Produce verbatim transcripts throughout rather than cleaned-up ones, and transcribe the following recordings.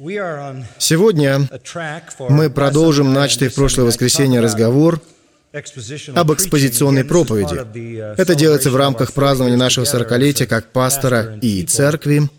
Сегодня мы продолжим начатый в прошлое воскресенье разговор об экспозиционной проповеди. Это делается в рамках празднования нашего сорокалетия как пастора и церкви.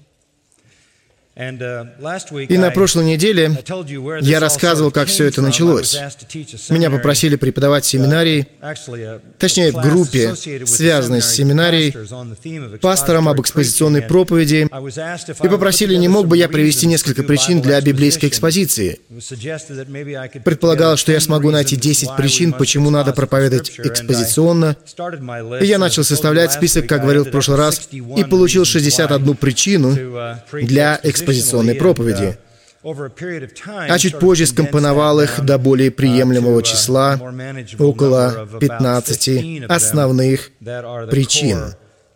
И на прошлой неделе я рассказывал, как все это началось. Меня попросили преподавать в семинарии, точнее, в группе, связанной с семинарией, пастором об экспозиционной проповеди, и попросили, не мог бы я привести несколько причин для библейской экспозиции. Предполагалось, что я смогу найти десять причин, почему надо проповедовать экспозиционно, и я начал составлять список, как говорил в прошлый раз, и получил шестьдесят одну причину для экспозиционной экспозиционной проповеди, а чуть позже скомпоновал их до более приемлемого числа, около пятнадцати основных причин.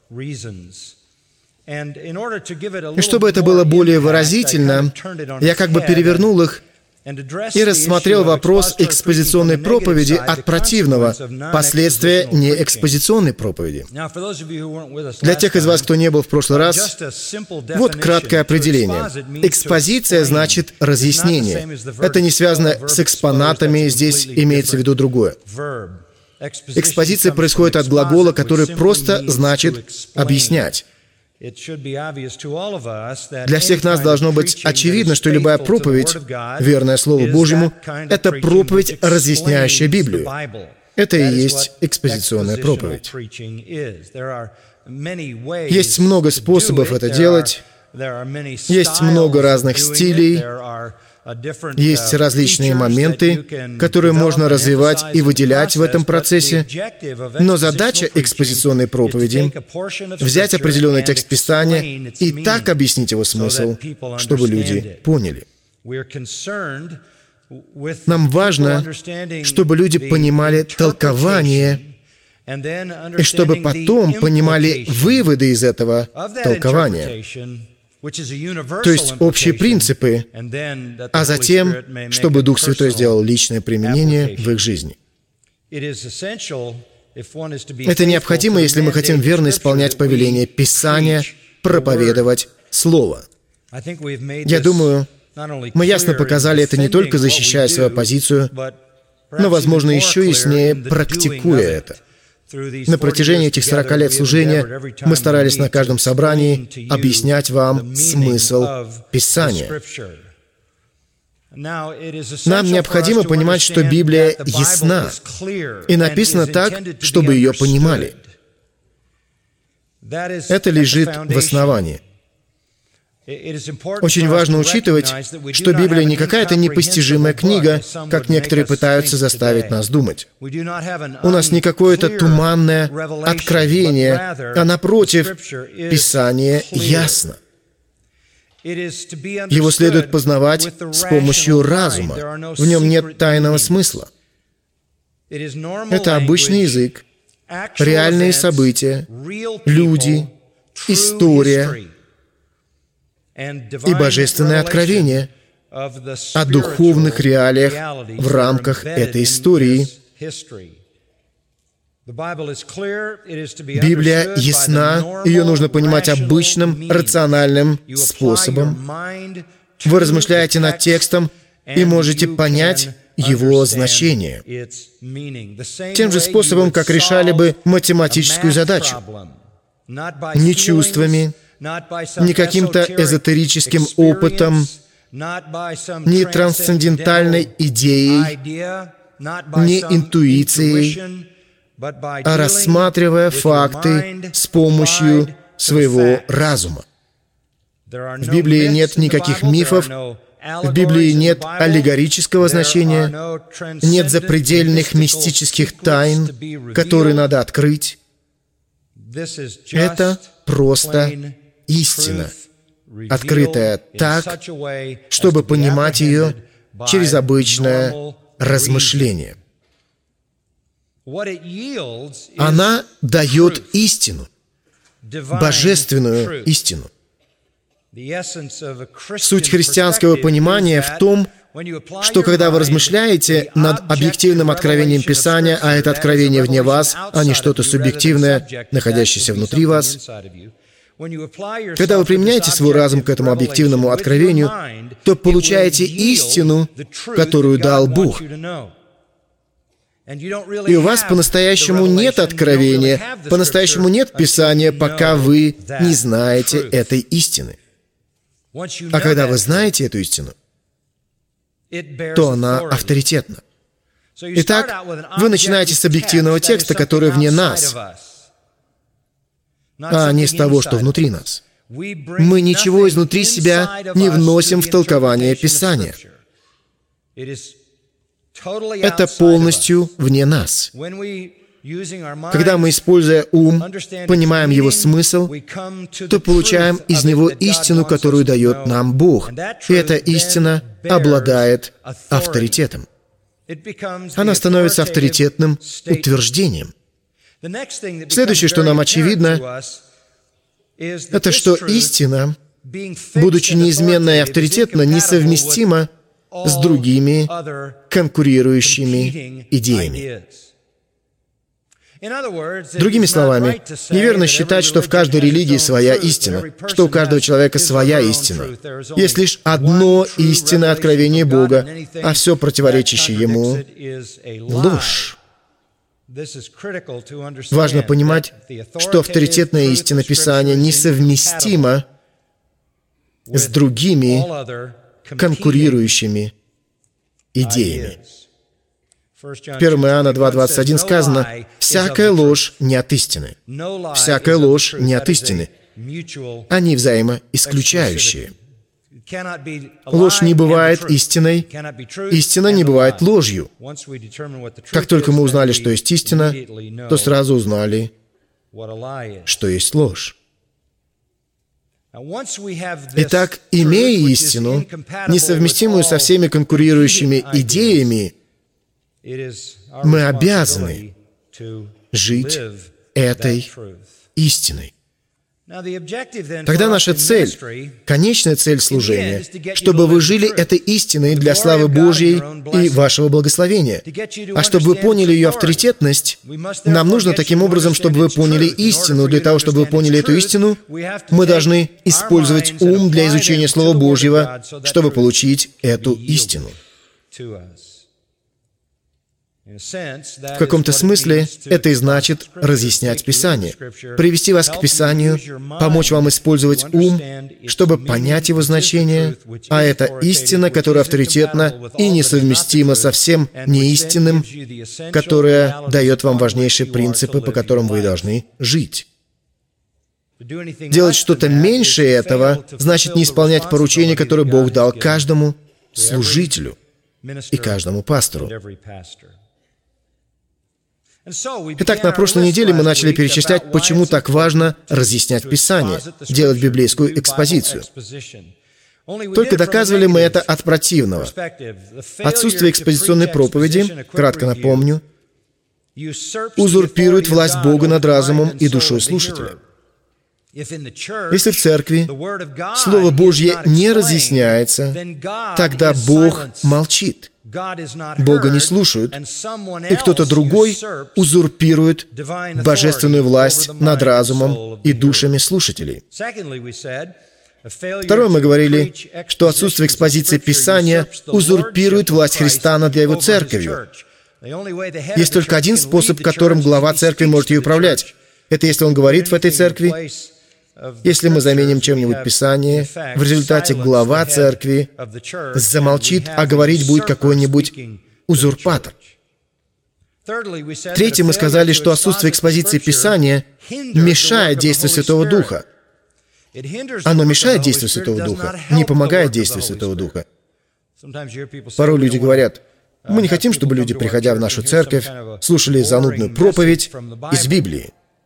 И чтобы это было более выразительно, я как бы перевернул их и рассмотрел вопрос экспозиционной проповеди от противного, последствия неэкспозиционной проповеди. Для тех из вас, кто не был в прошлый раз, вот краткое определение. Экспозиция значит разъяснение. Это не связано с экспонатами, здесь имеется в виду другое. Экспозиция происходит от глагола, который просто значит «объяснять». Для всех нас должно быть очевидно, что любая проповедь, верное Слову Божьему, это проповедь, разъясняющая Библию. Это и есть экспозиционная проповедь. Есть много способов это делать, есть много разных стилей, есть различные моменты, которые можно развивать и выделять в этом процессе, но задача экспозиционной проповеди — взять определенный текст Писания и так объяснить его смысл, чтобы люди поняли. Нам важно, чтобы люди понимали толкование, и чтобы потом понимали выводы из этого толкования, то есть общие принципы, а затем, чтобы Дух Святой сделал личное применение в их жизни. Это необходимо, если мы хотим верно исполнять повеление Писания, проповедовать Слово. Я думаю, мы ясно показали это не только защищая свою позицию, но, возможно, еще яснее практикуя это. На протяжении этих сорока лет служения мы старались на каждом собрании объяснять вам смысл Писания. Нам необходимо понимать, что Библия ясна и написана так, чтобы ее понимали. Это лежит в основании. Очень важно учитывать, что Библия не какая-то непостижимая книга, как некоторые пытаются заставить нас думать. У нас не какое-то туманное откровение, а напротив, Писание ясно. Его следует познавать с помощью разума. В нем нет тайного смысла. Это обычный язык, реальные события, люди, история и божественное откровение о духовных реалиях в рамках этой истории. Библия ясна, ее нужно понимать обычным, рациональным способом. Вы размышляете над текстом и можете понять его значение тем же способом, как решали бы математическую задачу. Не чувствами, не каким-то эзотерическим опытом, не трансцендентальной идеей, не интуицией, а рассматривая факты с помощью своего разума. В Библии нет никаких мифов, в Библии нет аллегорического значения, нет запредельных мистических тайн, которые надо открыть. Это просто истина, открытая так, чтобы понимать ее через обычное размышление. Она дает истину, божественную истину. Суть христианского понимания в том, что когда вы размышляете над объективным откровением Писания, а это откровение вне вас, а не что-то субъективное, находящееся внутри вас, Когда вы применяете свой разум к этому объективному откровению, то получаете истину, которую дал Бог. И у вас по-настоящему нет откровения, по-настоящему нет Писания, пока вы не знаете этой истины. А когда вы знаете эту истину, то она авторитетна. Итак, вы начинаете с объективного текста, который вне нас, а не с того, что внутри нас. Мы ничего изнутри себя не вносим в толкование Писания. Это полностью вне нас. Когда мы, используя ум, понимаем его смысл, то получаем из него истину, которую дает нам Бог. И эта истина обладает авторитетом. Она становится авторитетным утверждением. Следующее, что нам очевидно, это что истина, будучи неизменна и авторитетна, несовместима с другими конкурирующими идеями. Другими словами, неверно считать, что в каждой религии своя истина, что у каждого человека своя истина. Есть лишь одно истинное откровение Бога, а все противоречащее ему — ложь. Важно понимать, что авторитетная истина Писания несовместима с другими конкурирующими идеями. В первом Иоанна два двадцать один сказано: «Всякая ложь не от истины». Всякая ложь не от истины. Они взаимоисключающие. Ложь не бывает истиной, истина не бывает ложью. Как только мы узнали, что есть истина, то сразу узнали, что есть ложь. Итак, имея истину, несовместимую со всеми конкурирующими идеями, мы обязаны жить этой истиной. Тогда наша цель, конечная цель служения, чтобы вы жили этой истиной для славы Божьей и вашего благословения. А чтобы вы поняли ее авторитетность, нам нужно таким образом, чтобы вы поняли истину. Для того, чтобы вы поняли эту истину, мы должны использовать ум для изучения Слова Божьего, чтобы получить эту истину. В каком-то смысле это и значит разъяснять Писание, привести вас к Писанию, помочь вам использовать ум, чтобы понять его значение, а это истина, которая авторитетна и несовместима со всем неистинным, которая дает вам важнейшие принципы, по которым вы должны жить. Делать что-то меньше этого значит не исполнять поручение, которое Бог дал каждому служителю и каждому пастору. Итак, на прошлой неделе мы начали перечислять, почему так важно разъяснять Писание, делать библейскую экспозицию. Только доказывали мы это от противного. Отсутствие экспозиционной проповеди, кратко напомню, узурпирует власть Бога над разумом и душой слушателя. Если в церкви Слово Божье не разъясняется, тогда Бог молчит. Бога не слушают, и кто-то другой узурпирует божественную власть над разумом и душами слушателей. Второе, мы говорили, что отсутствие экспозиции Писания узурпирует власть Христа над Его церковью. Есть только один способ, которым глава церкви может ее управлять. Это если он говорит в этой церкви. Если мы заменим чем-нибудь Писание, в результате глава церкви замолчит, а говорить будет какой-нибудь узурпатор. Третье, мы сказали, что отсутствие экспозиции Писания мешает действию Святого Духа. Оно мешает действию Святого Духа, не помогает действию Святого Духа. Порой люди говорят: мы не хотим, чтобы люди, приходя в нашу церковь, слушали занудную проповедь из Библии.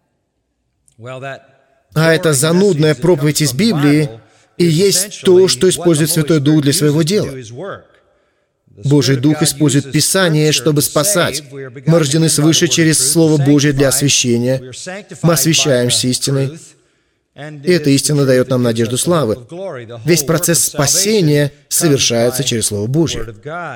А эта занудная проповедь из Библии и есть то, что использует Святой Дух для своего дела. Божий Дух использует Писание, чтобы спасать. Мы рождены свыше через Слово Божье для освящения. Мы освящаемся истиной. И эта истина дает нам надежду славы. Весь процесс спасения совершается через Слово Божье.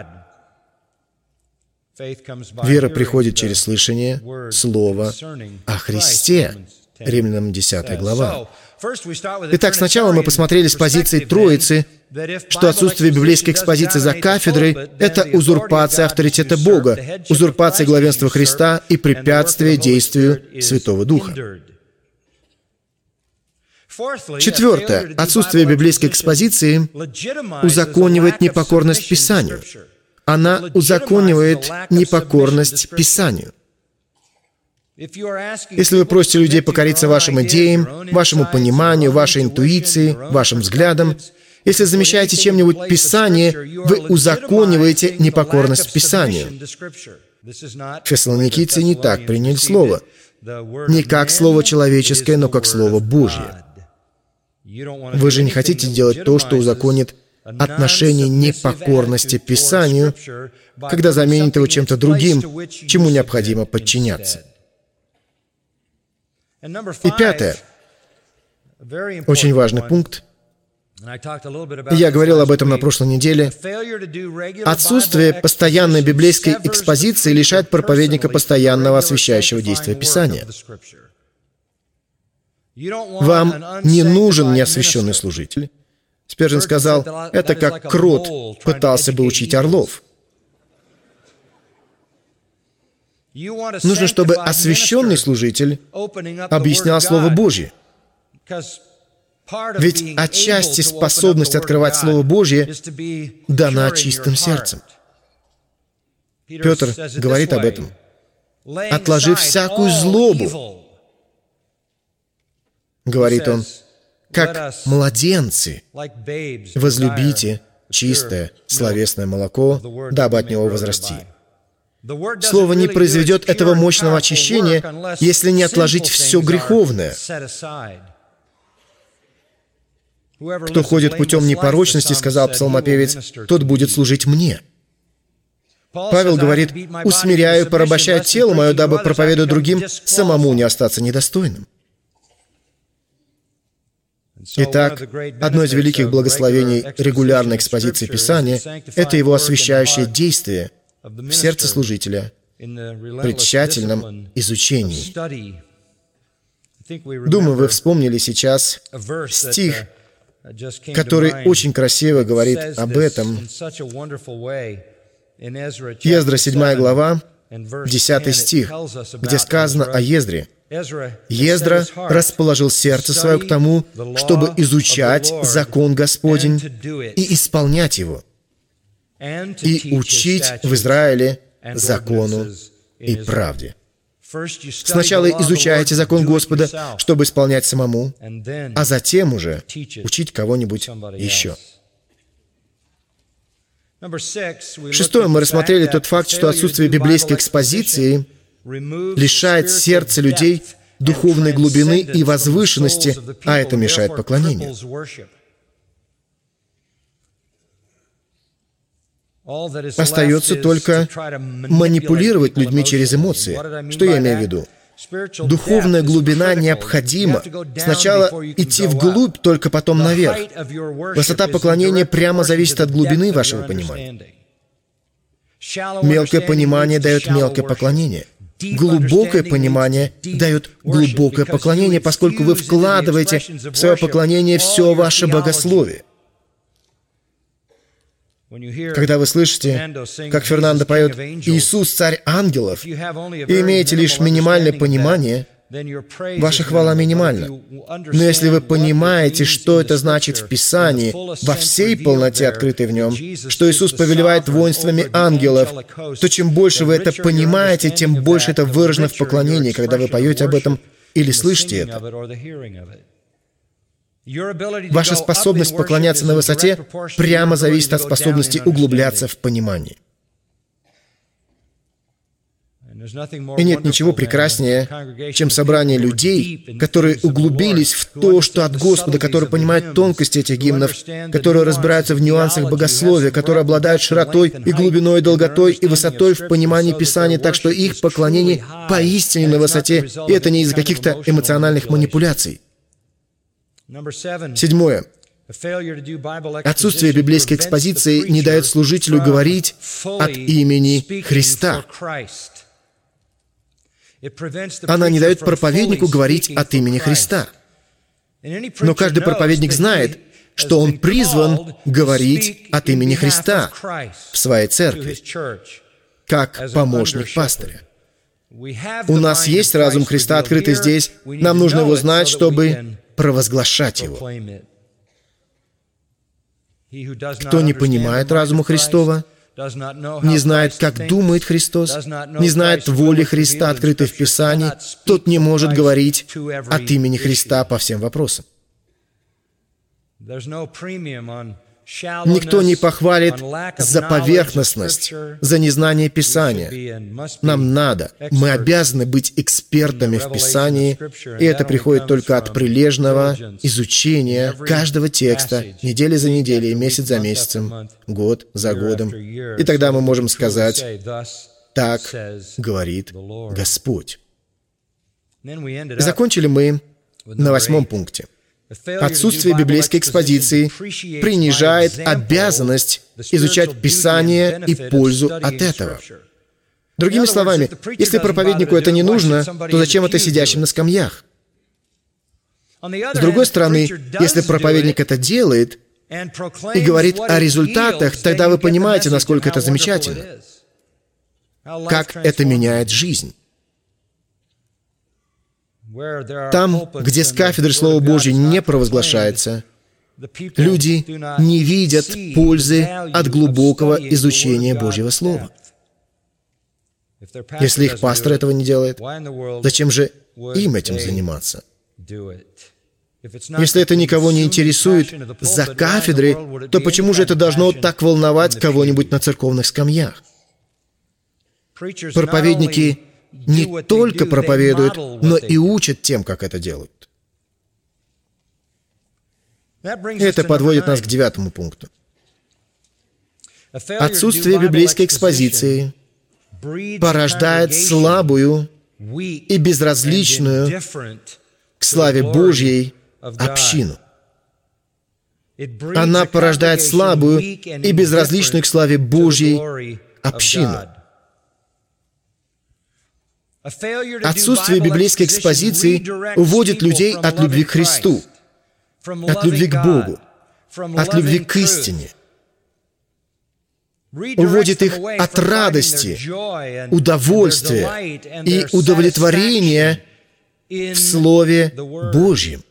Вера приходит через слышание Слова о Христе. Римлянам десятая глава. Итак, сначала мы посмотрели с позиции Троицы, что отсутствие библейской экспозиции за кафедрой — это узурпация авторитета Бога, узурпация главенства Христа и препятствие действию Святого Духа. Четвертое. Отсутствие библейской экспозиции узаконивает непокорность Писанию. Она узаконивает непокорность Писанию. Если вы просите людей покориться вашим идеям, вашему пониманию, вашей интуиции, вашим взглядам, если замещаете чем-нибудь Писание, вы узакониваете непокорность Писанию. Фессалоникийцы не так приняли Слово. Не как Слово человеческое, но как Слово Божье. Вы же не хотите делать то, что узаконит отношение непокорности Писанию, когда заменит его чем-то другим, чему необходимо подчиняться. И пятое. Очень важный пункт. Я говорил об этом на прошлой неделе. Отсутствие постоянной библейской экспозиции лишает проповедника постоянного освещающего действия Писания. Вам не нужен неосвещенный служитель. Спержин сказал, это как крот пытался бы учить орлов. Нужно, чтобы освященный служитель объяснял Слово Божье. Ведь отчасти способность открывать Слово Божье дана чистым сердцем. Петр говорит об этом. «Отложив всякую злобу», говорит он, «как младенцы, возлюбите чистое словесное молоко, дабы от него возрасти». Слово не произведет этого мощного очищения, если не отложить все греховное. «Кто ходит путем непорочности, — сказал псалмопевец, — тот будет служить мне». Павел говорит, «Усмиряю, порабощаю тело мое, дабы, проповедуя другим, самому не остаться недостойным». Итак, одно из великих благословений регулярной экспозиции Писания — это его освящающее действие в сердце служителя при тщательном изучении. Думаю, вы вспомнили сейчас стих, который очень красиво говорит об этом. Ездра, седьмая глава, десятый стих, где сказано о Ездре. Ездра расположил сердце свое к тому, чтобы изучать закон Господень и исполнять его, и учить в Израиле закону и правде. Сначала изучайте закон Господа, чтобы исполнять самому, а затем уже учить кого-нибудь еще. Шестое, мы рассмотрели тот факт, что отсутствие библейской экспозиции лишает сердца людей духовной глубины и возвышенности, а это мешает поклонению. Остается только манипулировать людьми через эмоции. Что я имею в виду? Духовная глубина необходима. Сначала идти вглубь, только потом наверх. Высота поклонения прямо зависит от глубины вашего понимания. Мелкое понимание дает мелкое поклонение. Глубокое понимание дает глубокое поклонение, поскольку вы вкладываете в свое поклонение все ваше богословие. Когда вы слышите, как Фернандо поет «Иисус, царь ангелов», и имеете лишь минимальное понимание, ваша хвала минимальна. Но если вы понимаете, что это значит в Писании, во всей полноте, открытой в нем, что Иисус повелевает воинствами ангелов, то чем больше вы это понимаете, тем больше это выражено в поклонении, когда вы поете об этом или слышите это. Ваша способность поклоняться на высоте прямо зависит от способности углубляться в понимании. И нет ничего прекраснее, чем собрание людей, которые углубились в то, что от Господа, которые понимают тонкости этих гимнов, которые разбираются в нюансах богословия, которые обладают широтой и глубиной, и долготой и высотой в понимании Писания, так что их поклонение поистине на высоте, и это не из-за каких-то эмоциональных манипуляций. Седьмое. Отсутствие библейской экспозиции не дает служителю говорить от имени Христа. Она не дает проповеднику говорить от имени Христа. Но каждый проповедник знает, что он призван говорить от имени Христа в своей церкви, как помощник пастыря. У нас есть разум Христа, открытый здесь. Нам нужно его знать, чтобы провозглашать его. Кто не понимает разума Христова, не знает, как думает Христос, не знает воли Христа, открытой в Писании, тот не может говорить от имени Христа по всем вопросам. Никто не похвалит за поверхностность, за незнание Писания. Нам надо, мы обязаны быть экспертами в Писании, и это приходит только от прилежного изучения каждого текста, недели за неделей, месяц за месяцем, год за годом. И тогда мы можем сказать: «Так говорит Господь». Закончили мы на восьмом пункте. Отсутствие библейской экспозиции принижает обязанность изучать Писание и пользу от этого. Другими словами, если проповеднику это не нужно, то зачем это сидящим на скамьях? С другой стороны, если проповедник это делает и говорит о результатах, тогда вы понимаете, насколько это замечательно, как это меняет жизнь. Там, где с кафедры Слова Божьего не провозглашается, люди не видят пользы от глубокого изучения Божьего Слова. Если их пастор этого не делает, зачем же им этим заниматься? Если это никого не интересует за кафедрой, то почему же это должно так волновать кого-нибудь на церковных скамьях? Проповедники не только проповедуют, но и учат тем, как это делают. Это подводит нас к девятому пункту. Отсутствие библейской экспозиции порождает слабую и безразличную к славе Божьей общину. Она порождает слабую и безразличную к славе Божьей общину. Отсутствие библейской экспозиции уводит людей от любви к Христу, от любви к Богу, от любви к истине, уводит их от радости, удовольствия и удовлетворения в Слове Божьем.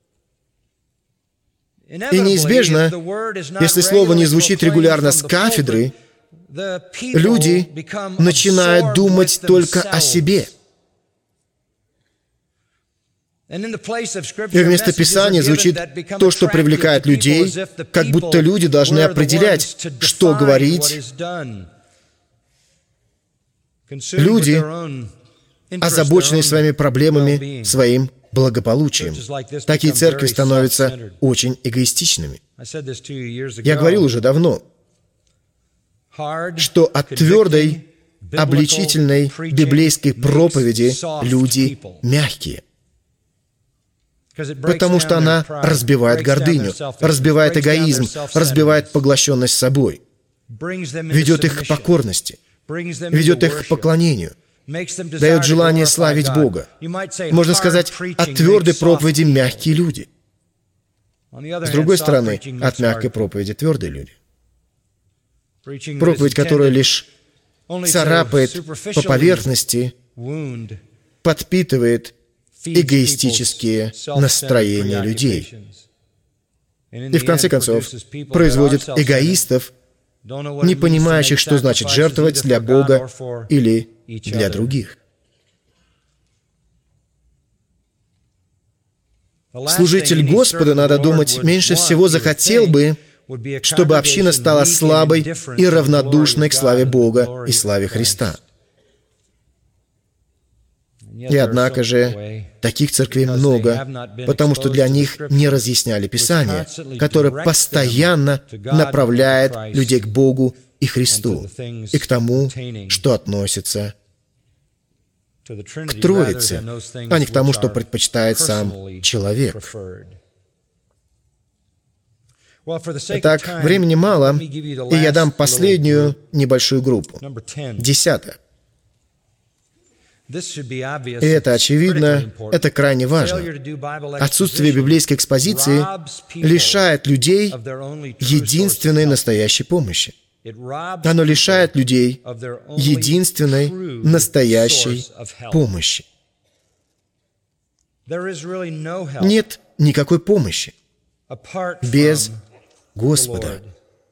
И неизбежно, если Слово не звучит регулярно с кафедры, люди начинают думать только о себе. И вместо Писания звучит то, что привлекает людей, как будто люди должны определять, что говорить. Люди, озабоченные своими проблемами, своим благополучием. Такие церкви становятся очень эгоистичными. Я говорил уже давно, что от твердой, обличительной библейской проповеди люди мягкие. Потому что она разбивает гордыню, разбивает эгоизм, разбивает поглощенность собой, ведет их к покорности, ведет их к поклонению, дает желание славить Бога. Можно сказать, от твердой проповеди мягкие люди. С другой стороны, от мягкой проповеди твердые люди. Проповедь, которая лишь царапает по поверхности, подпитывает эгоистические настроения людей. И в конце концов, производит эгоистов, не понимающих, что значит жертвовать для Бога или для других. Служитель Господа, надо думать, меньше всего захотел бы, чтобы община стала слабой и равнодушной к славе Бога и славе Христа. И однако же, таких церквей много, потому что для них не разъясняли Писание, которое постоянно направляет людей к Богу и Христу, и к тому, что относится к Троице, а не к тому, что предпочитает сам человек. Итак, времени мало, и я дам последнюю небольшую группу. Десятое. И это очевидно, это крайне важно. Отсутствие библейской экспозиции лишает людей единственной настоящей помощи. Оно лишает людей единственной настоящей помощи. Нет никакой помощи без Господа.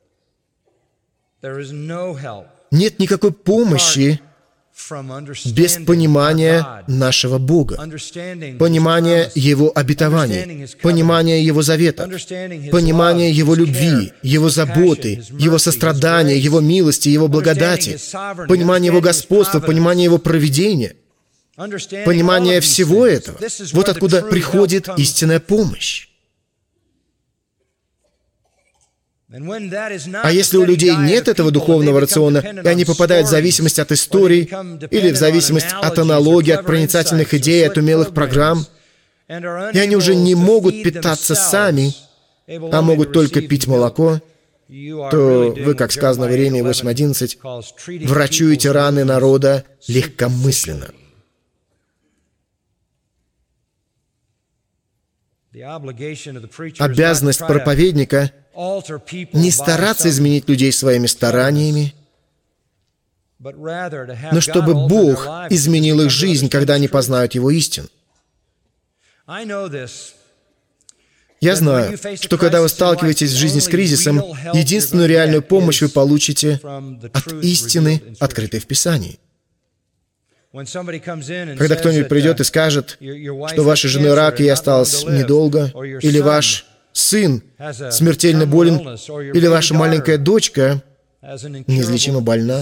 Нет никакой помощи без понимания нашего Бога, понимания Его обетований, понимания Его завета, понимания Его любви, Его заботы, Его сострадания, Его милости, Его благодати, понимания Его господства, понимания Его провидения, понимание всего этого. Вот откуда приходит истинная помощь. А если у людей нет этого духовного рациона, и они попадают в зависимость от историй, или в зависимость от аналогий, от проницательных идей, от умелых программ, и они уже не могут питаться сами, а могут только пить молоко, то вы, как сказано в Иеремии восемь одиннадцать, врачуете раны народа легкомысленно. Обязанность проповедника — не стараться изменить людей своими стараниями, но чтобы Бог изменил их жизнь, когда они познают Его истину. Я знаю, что когда вы сталкиваетесь в жизни с кризисом, единственную реальную помощь вы получите от истины, открытой в Писании. Когда кто-нибудь придет и скажет, что вашей женой рак, и ей осталось недолго, или ваш сын смертельно болен, или ваша маленькая дочка неизлечимо больна,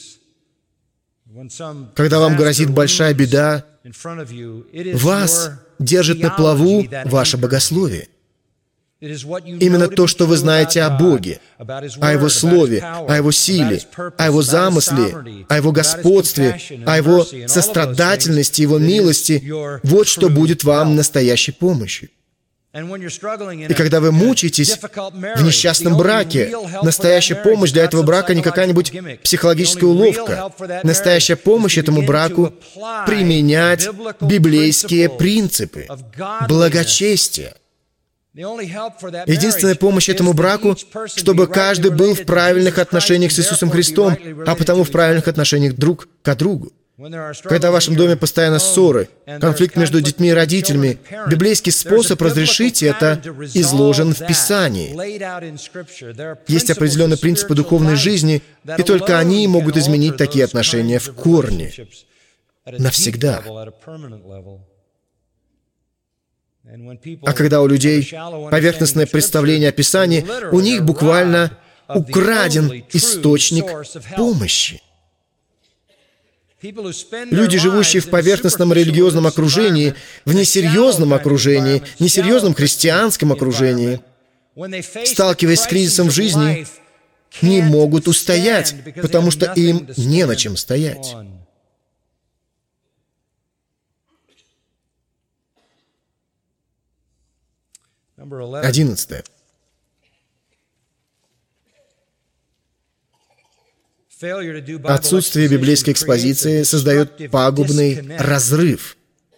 когда вам грозит большая беда, вас держит на плаву ваше богословие. Именно то, что вы знаете о Боге, о Его Слове, о Его силе, о Его замысле, о Его господстве, о Его сострадательности, Его милости, вот что будет вам настоящей помощью. И когда вы мучаетесь в несчастном браке, настоящая помощь для этого брака не какая-нибудь психологическая уловка. Настоящая помощь этому браку — применять библейские принципы, благочестие. Единственная помощь этому браку, чтобы каждый был в правильных отношениях с Иисусом Христом, а потому в правильных отношениях друг к другу. Когда в вашем доме постоянно ссоры, конфликт между детьми и родителями, библейский способ разрешить это изложен в Писании. Есть определенные принципы духовной жизни, и только они могут изменить такие отношения в корне, навсегда. А когда у людей поверхностное представление о Писании, у них буквально украден источник помощи. Люди, живущие в поверхностном религиозном окружении, в несерьезном окружении, несерьезном христианском окружении, сталкиваясь с кризисом в жизни, не могут устоять, потому что им не на чем стоять. Одиннадцатое. Отсутствие библейской экспозиции создает пагубный разрыв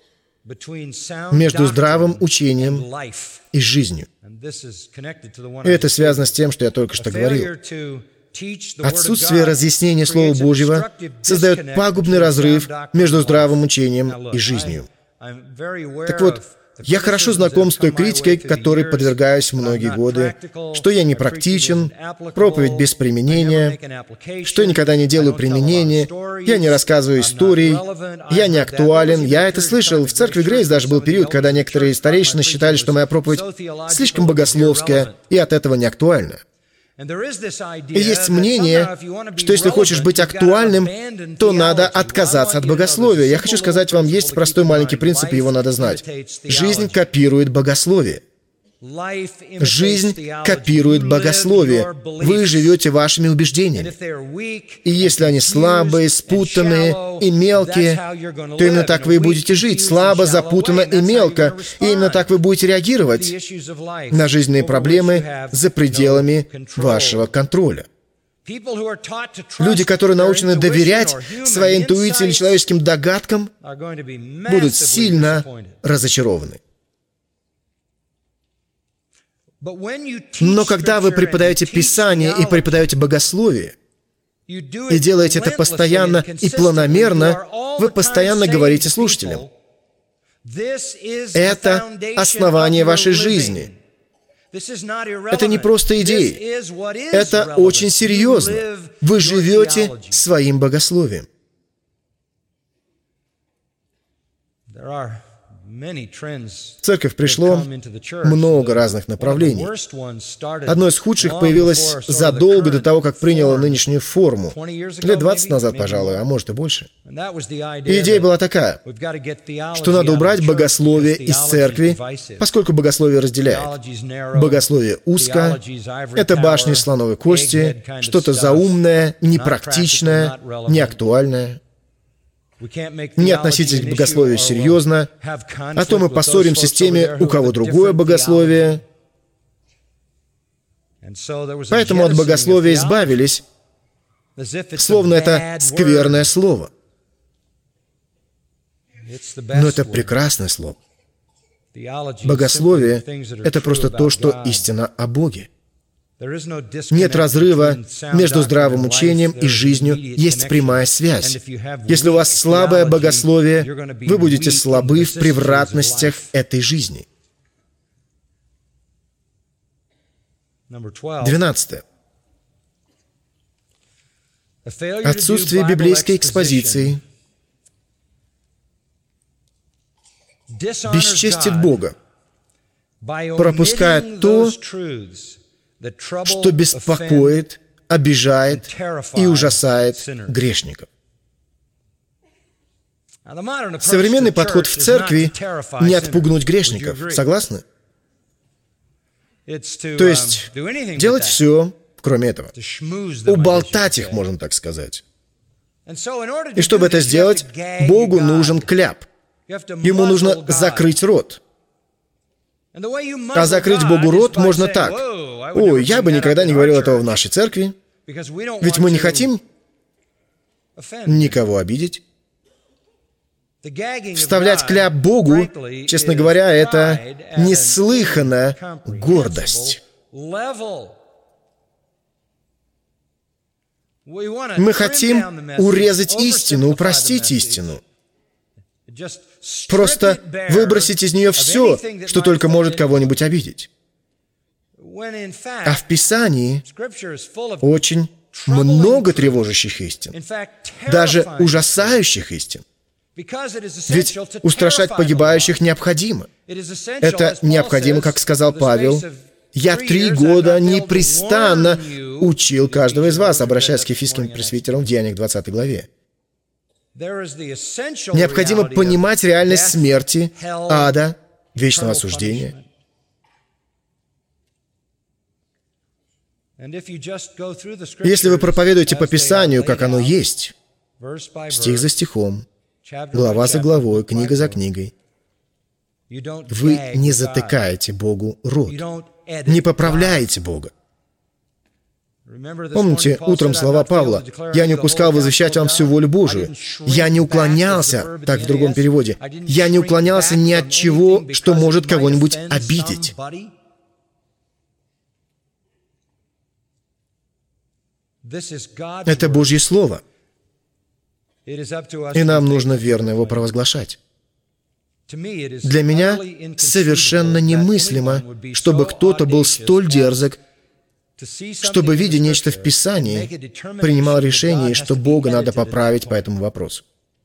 между здравым учением и жизнью. И это связано с тем, что я только что говорил. Отсутствие разъяснения Слова Божьего создает пагубный разрыв между здравым учением и жизнью. Так вот, я хорошо знаком с той критикой, которой подвергаюсь многие годы, что я не практичен, проповедь без применения, что я никогда не делаю применения, я не рассказываю историй, я не актуален. Я это слышал. В церкви Грейс даже был период, когда некоторые старейшины считали, что моя проповедь слишком богословская и от этого не актуальна. И есть мнение, что если хочешь быть актуальным, то надо отказаться от богословия. Я хочу сказать вам, есть простой маленький принцип, и его надо знать. Жизнь копирует богословие. Жизнь копирует богословие. Вы живете вашими убеждениями. И если они слабые, спутанные и мелкие, то именно так вы и будете жить. Слабо, запутанно и мелко. И именно так вы будете реагировать на жизненные проблемы за пределами вашего контроля. Люди, которые научены доверять своей интуиции или человеческим догадкам, будут сильно разочарованы. Но когда вы преподаете Писание и преподаете богословие, и делаете это постоянно и планомерно, вы постоянно говорите слушателям: это основание вашей жизни. Это не просто идеи. Это очень серьезно. Вы живете своим богословием. В церковь пришло много разных направлений. Одно из худших появилось задолго до того, как приняло нынешнюю форму. Лет двадцать назад, пожалуй, а может и больше. И идея была такая, что надо убрать богословие из церкви, поскольку богословие разделяет. Богословие узко, это башни из слоновой кости, что-то заумное, непрактичное, неактуальное. Не относитесь к богословию серьезно, а то мы поссоримся с теми, у кого другое богословие. Поэтому от богословия избавились, словно это скверное слово. Но это прекрасное слово. Богословие — это просто то, что истина о Боге. Нет разрыва между здравым учением и жизнью, есть прямая связь. Если у вас слабое богословие, вы будете слабы в превратностях этой жизни. Двенадцатое. Отсутствие библейской экспозиции бесчестит Бога, пропуская то, что беспокоит, обижает и ужасает грешников. Современный подход в церкви — не отпугнуть грешников. Согласны? То есть делать все, кроме этого. Уболтать их, можно так сказать. И чтобы это сделать, Богу нужен кляп. Ему нужно закрыть рот. А закрыть Богу рот можно так: «Ой, я бы никогда не говорил этого в нашей церкви, ведь мы не хотим никого обидеть». Вставлять кляп Богу, честно говоря, это неслыханная гордость. Мы хотим урезать истину, упростить истину. Просто выбросить из нее все, что только может кого-нибудь обидеть. А в Писании очень много тревожащих истин, даже ужасающих истин. Ведь устрашать погибающих необходимо. Это необходимо, как сказал Павел: «Я три года непрестанно учил каждого из вас», обращаясь к ефесским пресвитерам в Деяниях двадцатой главе. Необходимо понимать реальность смерти, ада, вечного осуждения. Если вы проповедуете по Писанию, как оно есть, стих за стихом, глава за главой, книга за книгой, вы не затыкаете Богу рот, не поправляете Бога. Помните утром слова Павла: «Я не упускал возвещать вам всю волю Божию». Я не уклонялся, так в другом переводе, я не уклонялся ни от чего, что может кого-нибудь обидеть. Это Божье Слово, и нам нужно верно его провозглашать. Для меня совершенно немыслимо, чтобы кто-то был столь дерзок, чтобы, видя нечто в Писании, принимал решение, что Бога надо поправить по этому вопросу.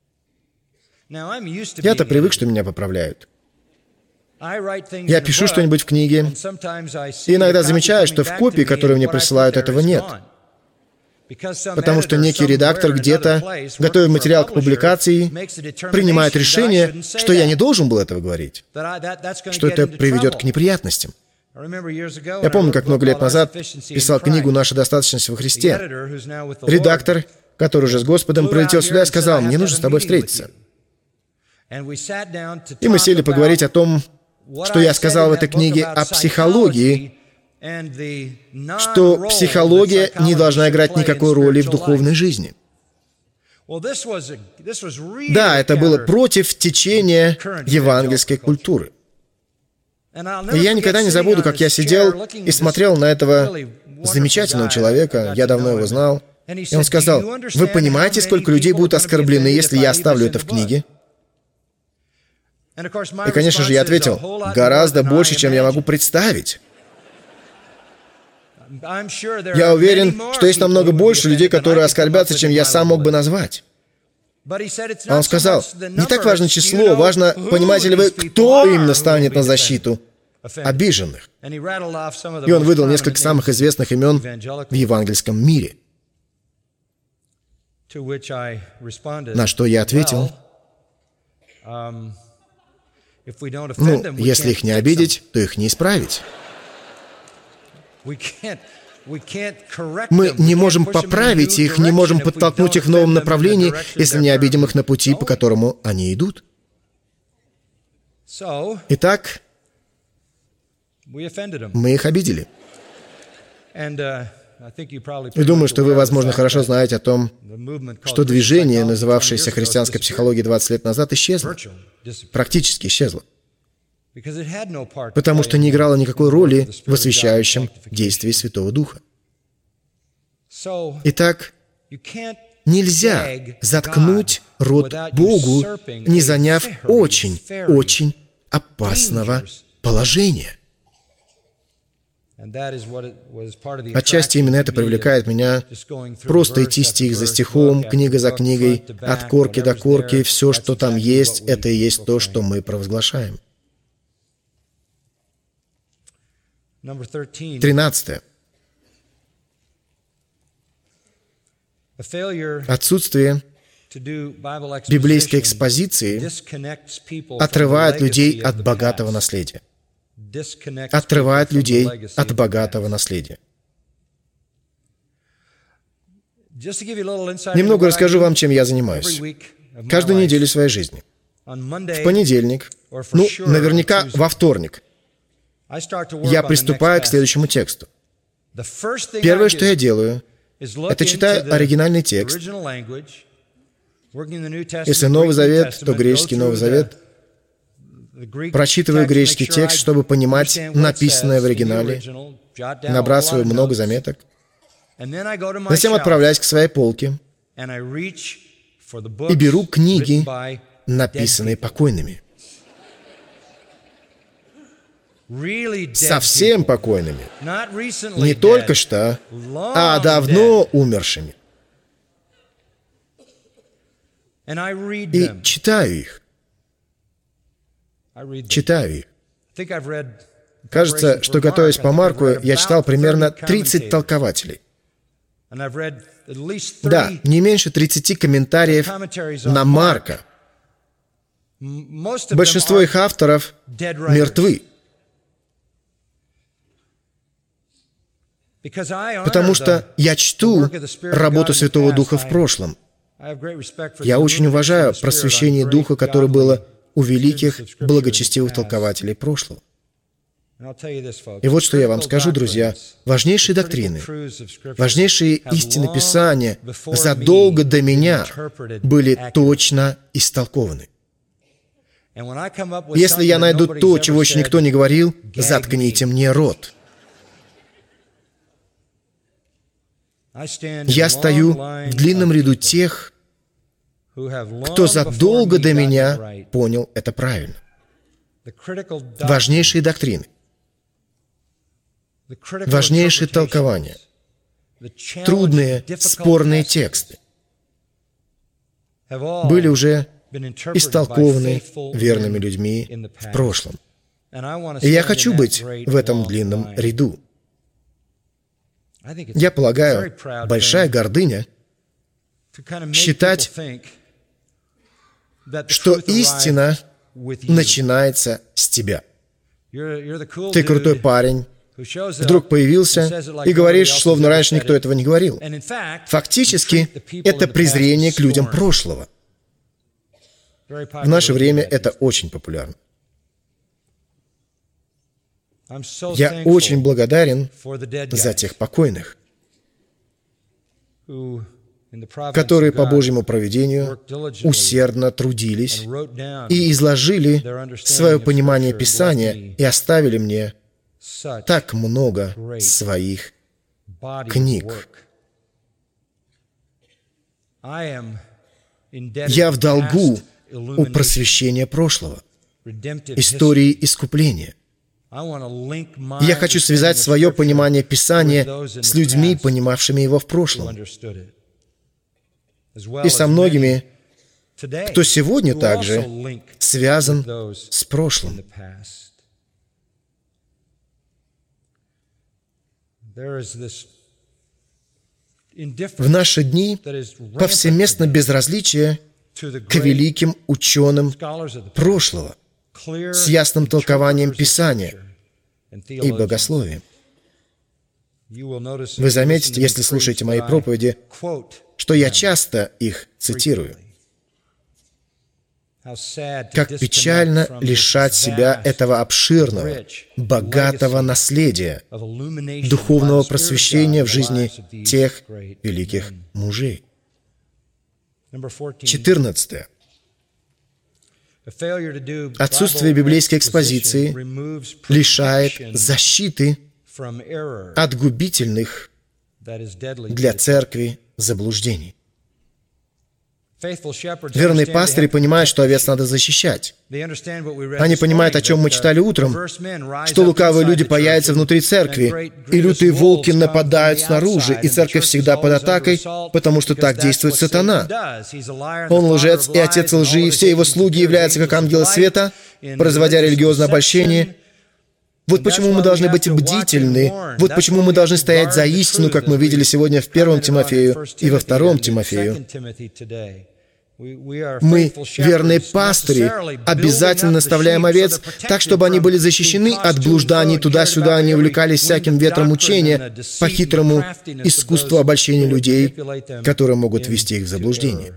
Я-то привык, что меня поправляют. Я пишу что-нибудь в книге, и иногда замечаю, что в копии, которую мне присылают, этого нет. Потому что некий редактор где-то, готовя материал к публикации, принимает решение, что я не должен был этого говорить, что это приведет к неприятностям. Я помню, как много лет назад писал книгу «Наша достаточность во Христе». Редактор, который уже с Господом, прилетел сюда и сказал: «Мне нужно с тобой встретиться». И мы сели поговорить о том, что я сказал в этой книге о психологии, что психология не должна играть никакой роли в духовной жизни. Да, это было против течения евангельской культуры. И я никогда не забуду, как я сидел и смотрел на этого замечательного человека, я давно его знал, и он сказал: «Вы понимаете, сколько людей будут оскорблены, если я оставлю это в книге?» И, конечно же, я ответил: «Гораздо больше, чем я могу представить». Я уверен, что есть намного больше людей, которые оскорбятся, чем я сам мог бы назвать. А он сказал: «Не так важно число, важно, понимаете ли вы, кто именно станет на защиту обиженных». И он выдал несколько самых известных имен в евангельском мире. На что я ответил: «Ну, если их не обидеть, то их не исправить. Мы не можем поправить их, не можем подтолкнуть их в новом направлении, если не обидим их на пути, по которому они идут». Итак, мы их обидели. И думаю, что вы, возможно, хорошо знаете о том, что движение, называвшееся христианской психологией двадцать лет назад, исчезло. Практически исчезло. Потому что не играло никакой роли в освящающем действии Святого Духа. Итак, нельзя заткнуть рот Богу, не заняв очень, очень опасного положения. Отчасти именно это привлекает меня, просто идти стих за стихом, книга за книгой, от корки до корки, все, что там есть, это и есть то, что мы провозглашаем. Тринадцатое. Отсутствие библейской экспозиции отрывает людей от богатого наследия. Отрывает людей от богатого наследия. Немного расскажу вам, чем я занимаюсь. Каждую неделю своей жизни. В понедельник, ну, наверняка во вторник, я приступаю к следующему тексту. Первое, что я делаю, это читаю оригинальный текст. Если Новый Завет, то греческий Новый Завет. Прочитываю греческий текст, чтобы понимать написанное в оригинале. Набрасываю много заметок. Затем отправляюсь к своей полке и беру книги, написанные покойными. Совсем покойными. Не только что, а давно умершими. И читаю их. Читаю их. Кажется, что, готовясь по Марку, я читал примерно тридцать толкователей. Да, не меньше тридцати комментариев на Марка. Большинство их авторов мертвы. Потому что я чту работу Святого Духа в прошлом. Я очень уважаю просвещение Духа, которое было у великих, благочестивых толкователей прошлого. И вот что я вам скажу, друзья. Важнейшие доктрины, важнейшие истины Писания задолго до меня были точно истолкованы. Если я найду то, чего еще никто не говорил, заткните мне рот. Я стою в длинном ряду тех, кто задолго до меня понял это правильно. Важнейшие доктрины, важнейшие толкования, трудные, спорные тексты были уже истолкованы верными людьми в прошлом. И я хочу быть в этом длинном ряду. Я полагаю, большая гордыня считать, что истина начинается с тебя. Ты крутой парень, вдруг появился и говоришь, словно раньше никто этого не говорил. Фактически, это презрение к людям прошлого. В наше время это очень популярно. Я очень благодарен за тех покойных, которые по Божьему провидению усердно трудились и изложили свое понимание Писания и оставили мне так много своих книг. Я в долгу у просвещения прошлого, истории искупления. Я хочу связать свое понимание Писания с людьми, понимавшими его в прошлом, и со многими, кто сегодня также связан с прошлым. В наши дни повсеместно безразличие к великим ученым прошлого с ясным толкованием Писания и богословием. Вы заметите, если слушаете мои проповеди, что я часто их цитирую. Как печально лишать себя этого обширного, богатого наследия, духовного просвещения в жизни тех великих мужей. Четырнадцатое. Отсутствие библейской экспозиции лишает защиты от губительных для церкви заблуждений. Верные пастыри понимают, что овец надо защищать. Они понимают, о чем мы читали утром, что лукавые люди появятся внутри церкви, и лютые волки нападают снаружи, и церковь всегда под атакой, потому что так действует сатана. Он лжец и отец лжи, и все его слуги являются как ангелы света, производя религиозное обольщение. Вот почему мы должны быть бдительны, вот почему мы должны стоять за истину, как мы видели сегодня в первом Тимофею и во втором Тимофею. Мы, верные пастыри, обязательно наставляем овец так, чтобы они были защищены от блужданий туда-сюда, не увлекались всяким ветром учения по хитрому искусству обольщения людей, которые могут ввести их в заблуждение.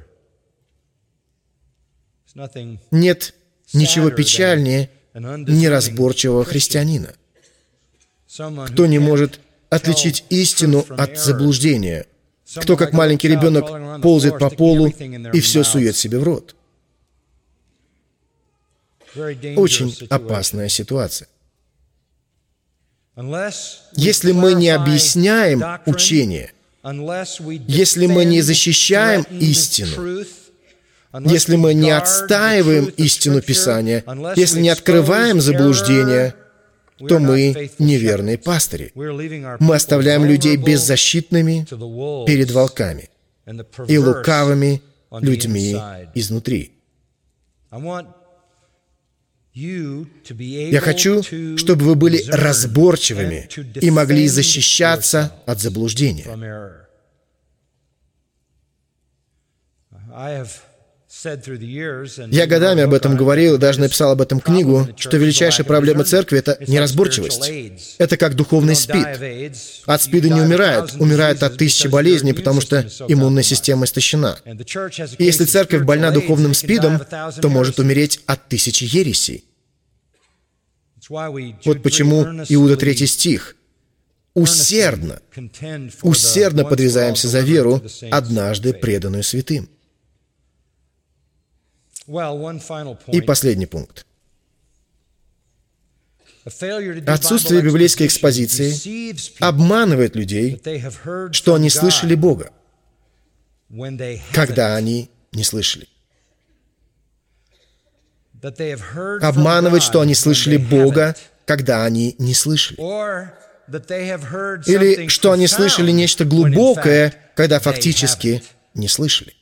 Нет ничего печальнее неразборчивого христианина, кто не может отличить истину от заблуждения, кто, как маленький ребенок, ползает по полу и все сует себе в рот. Очень опасная ситуация. Если мы не объясняем учение, если мы не защищаем истину, если мы не отстаиваем истину Писания, если не открываем заблуждения, то мы неверные пастыри. Мы оставляем людей беззащитными перед волками и лукавыми людьми изнутри. Я хочу, чтобы вы были разборчивыми и могли защищаться от заблуждения. Я годами об этом говорил и даже написал об этом книгу, что величайшая проблема церкви — это неразборчивость. Это как духовный СПИД. От СПИДа не умирает, умирает от тысячи болезней, потому что иммунная система истощена. И если церковь больна духовным СПИДом, то может умереть от тысячи ересей. Вот почему Иуда третий стих. «Усердно, усердно подвязаемся за веру, однажды преданную святым». И последний пункт. Отсутствие библейской экспозиции обманывает людей, что они слышали Бога, когда они не слышали. Обманывает, что они слышали Бога, когда они не слышали. Или что они слышали нечто глубокое, когда фактически не слышали.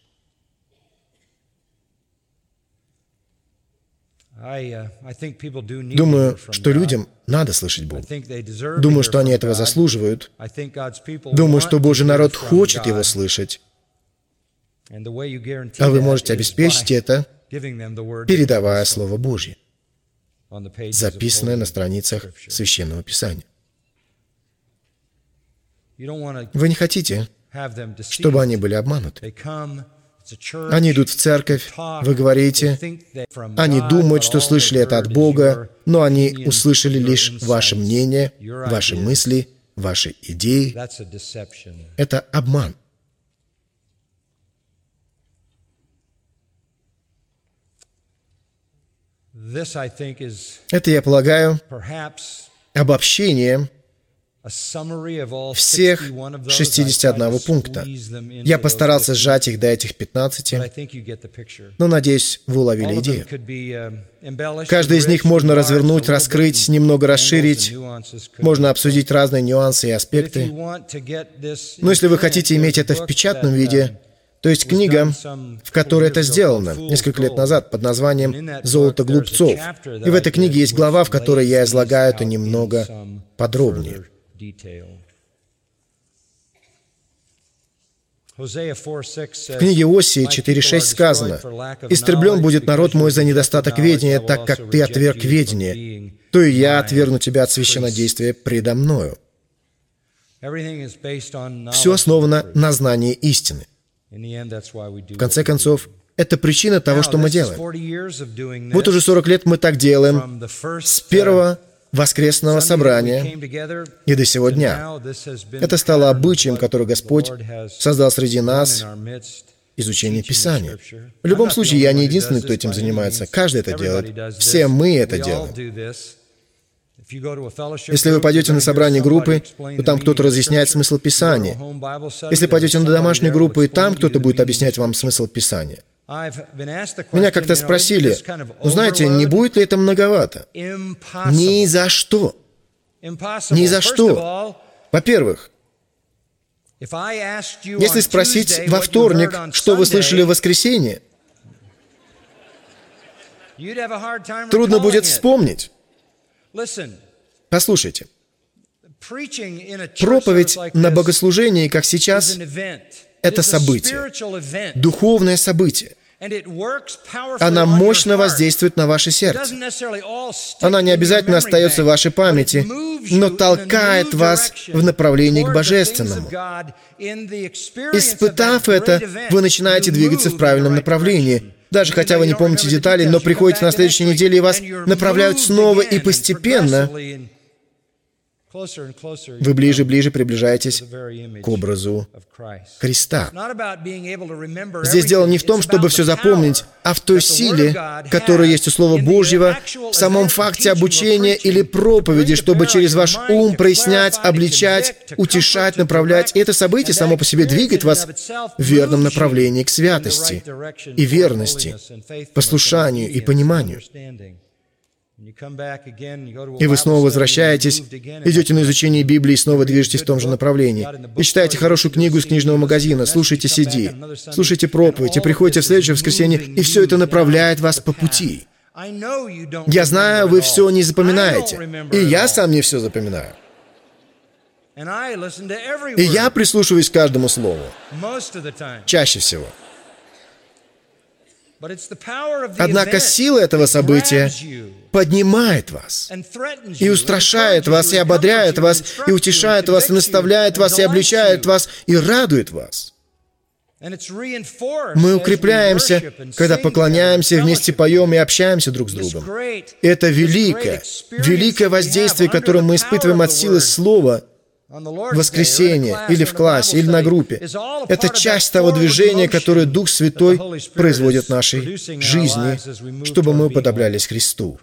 Думаю, что людям надо слышать Бога. Думаю, что они этого заслуживают. Думаю, что Божий народ хочет Его слышать. А вы можете обеспечить это, передавая Слово Божье, записанное на страницах Священного Писания. Вы не хотите, чтобы они были обмануты. Они идут в церковь, вы говорите, они думают, что слышали это от Бога, но они услышали лишь ваше мнение, ваши мысли, ваши идеи. Это обман. Это, я полагаю, обобщение всех шестидесяти одного пункта. Я постарался сжать их до этих пятнадцати, но, надеюсь, вы уловили идею. Каждый из них можно развернуть, раскрыть, немного расширить, можно обсудить разные нюансы и аспекты. Но если вы хотите иметь это в печатном виде, то есть книга, в которой это сделано, несколько лет назад, под названием «Золото глупцов». И в этой книге есть глава, в которой я излагаю это немного подробнее. В книге Осии четыре шесть сказано: «Истреблен будет народ мой за недостаток ведения, так как ты отверг ведение, то и я отвергну тебя от священнодействия предо мною». Все основано на знании истины. В конце концов, это причина того, что мы делаем. Вот уже сорок лет мы так делаем, с первого воскресного собрания и до сего дня. Это стало обычаем, который Господь создал среди нас, изучение Писания. В любом случае, я не единственный, кто этим занимается. Каждый это делает. Все мы это делаем. Если вы пойдете на собрание группы, то там кто-то разъясняет смысл Писания. Если пойдете на домашнюю группу, и там кто-то будет объяснять вам смысл Писания. Меня как-то спросили, ну знаете, не будет ли это многовато? Ни за что. Ни за что. Во-первых, если спросить во вторник, что вы слышали в воскресенье, трудно будет вспомнить. Послушайте, проповедь на богослужении, как сейчас, это событие, духовное событие. Она мощно воздействует на ваше сердце. Она не обязательно остается в вашей памяти, но толкает вас в направлении к Божественному. Испытав это, вы начинаете двигаться в правильном направлении. Даже хотя вы не помните деталей, но приходите на следующей неделе, и вас направляют снова, и постепенно вы ближе и ближе приближаетесь к образу Христа. Здесь дело не в том, чтобы все запомнить, а в той силе, которая есть у Слова Божьего, в самом факте обучения или проповеди, чтобы через ваш ум прояснять, обличать, утешать, направлять. И это событие само по себе двигает вас в верном направлении к святости и верности, послушанию и пониманию. И вы снова возвращаетесь, идете на изучение Библии и снова движетесь в том же направлении. И читаете хорошую книгу из книжного магазина, слушаете си ди, слушаете проповедь, и приходите в следующее воскресенье, и все это направляет вас по пути. Я знаю, вы все не запоминаете, и я сам не все запоминаю. И я прислушиваюсь к каждому слову, чаще всего. Однако сила этого события поднимает вас, и устрашает вас, и ободряет вас, и утешает вас, и наставляет вас, и обличает вас, и радует вас. Мы укрепляемся, когда поклоняемся, вместе поем и общаемся друг с другом. Это великое, великое воздействие, которое мы испытываем от силы Слова в воскресенье, или в классе, или на группе. Это часть того движения, которое Дух Святой производит в нашей жизни, чтобы мы уподоблялись Христу.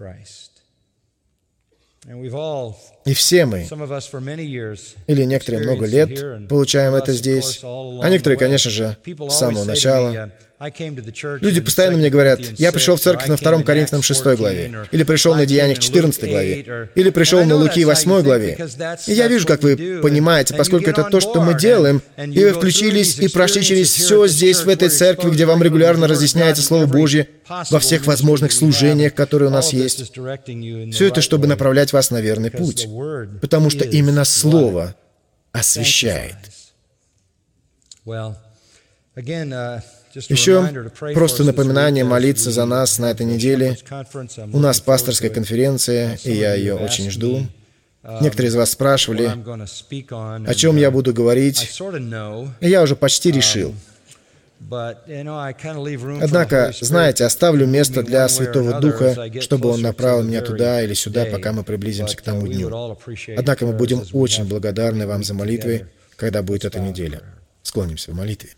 И все мы, или некоторые много лет, получаем это здесь, а некоторые, конечно же, с самого начала. Люди постоянно мне говорят: я пришел в церковь на втором Коринфянам шестой главе, или пришел на Деяниях четырнадцатой главе, или пришел на Луки восьмой главе. И я вижу, как вы понимаете, поскольку это то, что мы делаем, и вы включились и прошли через все здесь, в этой церкви, где вам регулярно разъясняется Слово Божье, во всех возможных служениях, которые у нас есть. Все это, чтобы направлять вас на верный путь, потому что именно Слово освящает. Еще просто напоминание молиться за нас на этой неделе. У нас пасторская конференция, и я ее очень жду. Некоторые из вас спрашивали, о чем я буду говорить. И я уже почти решил. Однако, знаете, оставлю место для Святого Духа, чтобы Он направил меня туда или сюда, пока мы приблизимся к тому дню. Однако мы будем очень благодарны вам за молитвы, когда будет эта неделя. Склонимся в молитве.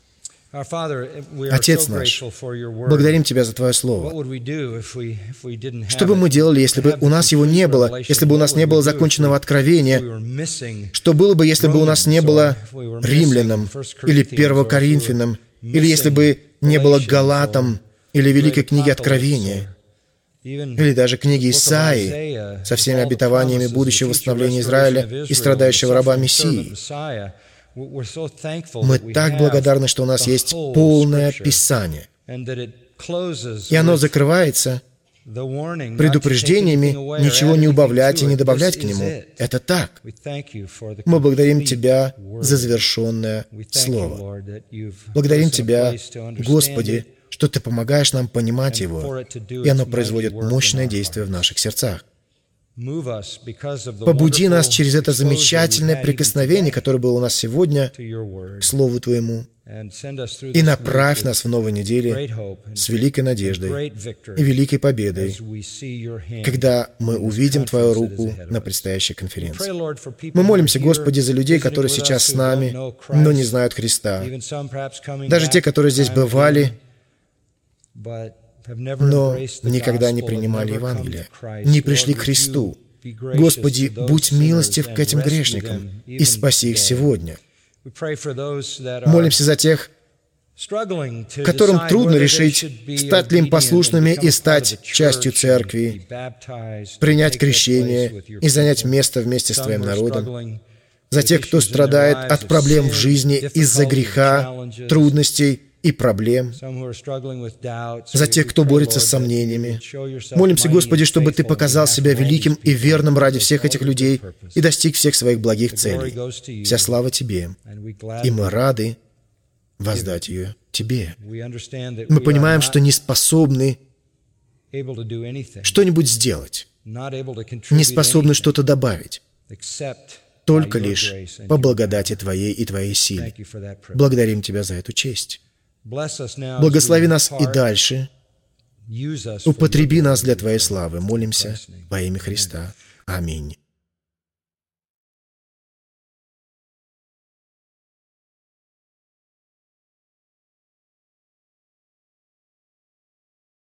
Отец наш, благодарим Тебя за Твое Слово. Что бы мы делали, если бы у нас его не было, если бы у нас не было законченного откровения? Что было бы, если бы у нас не было Римлянам или Первого Коринфянам, или если бы не было Галатам или Великой книги Откровения, или даже книги Исаии со всеми обетованиями будущего восстановления Израиля и страдающего раба Мессии? Мы так благодарны, что у нас есть полное Писание, и оно закрывается предупреждениями ничего не убавлять и не добавлять к нему. Это так. Мы благодарим Тебя за завершенное Слово. Благодарим Тебя, Господи, что Ты помогаешь нам понимать его, и оно производит мощное действие в наших сердцах. Побуди нас через это замечательное прикосновение, которое было у нас сегодня, к Слову Твоему, и направь нас в новой неделе с великой надеждой и великой победой, когда мы увидим Твою руку на предстоящей конференции. Мы молимся, Господи, за людей, которые сейчас с нами, но не знают Христа. Даже те, которые здесь бывали, но никогда не принимали Евангелие, не пришли к Христу. Господи, будь милостив к этим грешникам и спаси их сегодня. Молимся за тех, которым трудно решить, стать ли им послушными и стать частью церкви, принять крещение и занять место вместе с Твоим народом. За тех, кто страдает от проблем в жизни из-за греха, трудностей и проблем, за тех, кто борется с сомнениями. Молимся, Господи, чтобы Ты показал себя великим и верным ради всех этих людей и достиг всех своих благих целей. Вся слава Тебе, и мы рады воздать ее Тебе. Мы понимаем, что не способны что-нибудь сделать, не способны что-то добавить, только лишь по благодати Твоей и Твоей силе. Благодарим Тебя за эту честь. Благослови нас и дальше. Употреби нас для Твоей славы. Молимся во имя Христа. Аминь.